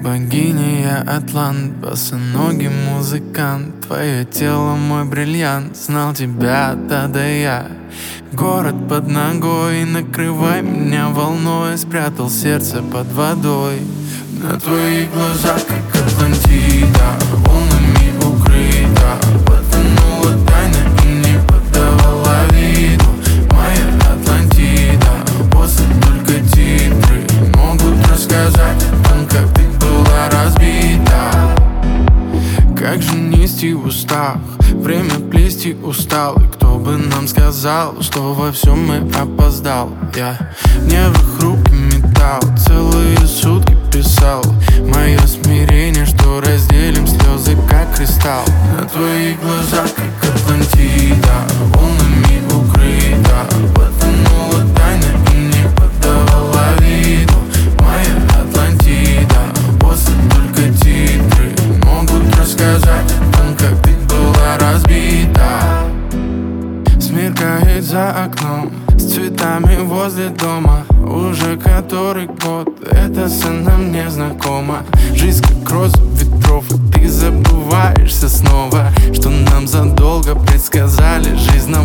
богиня, я атлант, босоногий музыкант. Твое тело мой бриллиант, знал тебя да я. Город под ногой, накрывай меня волной. Спрятал сердце под водой. На твоих глазах, как Атлантида, волнами укрыта. Потонула тайна и не подавала виду. Моя Атлантида, после только титры могут рассказать о том, как ты была разбита. Как же нести в устах, время плести устал. И кто бы нам сказал, что во всем мы опоздал. Я в нервах руки метал, целые сутки писал. Мое смирение, что разделим слезы, как кристалл. На твоих глазах, как Атлантида, волнами укрыта. Потонула тайна и не подавала виду. Моя Атлантида, после только титры могут рассказать о том, как ты была разбита. Смеркает за окном, с цветами возле дома. Уже который год эта сцена мне знакома. Жизнь как роза ветров, и ты забываешься снова, что нам задолго предсказали. Жизнь нам